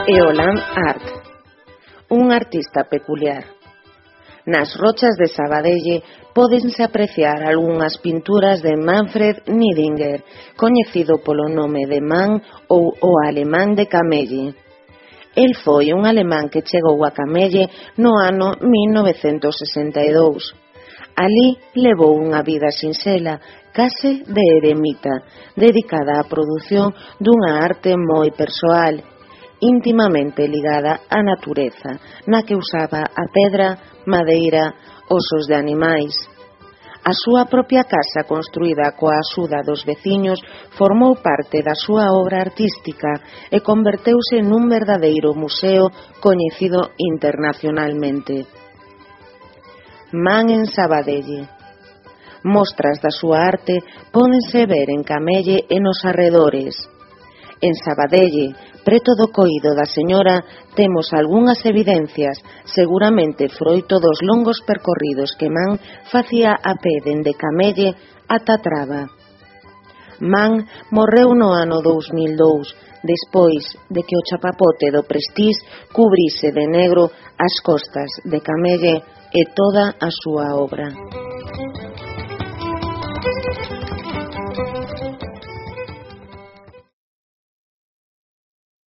Eolan Art, un artista peculiar. Nas rochas de Sabadelle pódense apreciar algunhas pinturas de Manfred Niedinger, coñecido polo nome de Man ou o alemán de Camelle. El foi un alemán que chegou a Camelle no ano 1962. Alí levou unha vida sinxela, case de eremita, dedicada á produción dunha arte moi persoal, intimamente ligada á natureza, na que usaba a pedra, madeira, osos de animais. A súa propia casa, construída coa axuda dos veciños, formou parte da súa obra artística e converteuse nun verdadeiro museo coñecido internacionalmente. Man en Sabadelle. Mostras da súa arte pódense ver en Camelle e nos arredores. En Sabadelle, preto do Coído da Señora, temos algunhas evidencias, seguramente froito dos longos percorridos que Man facía a pé dende Camelle ata Traba. Man morreu no ano 2002, despois de que o chapapote do Prestige cubrise de negro as costas de Camelle e toda a súa obra.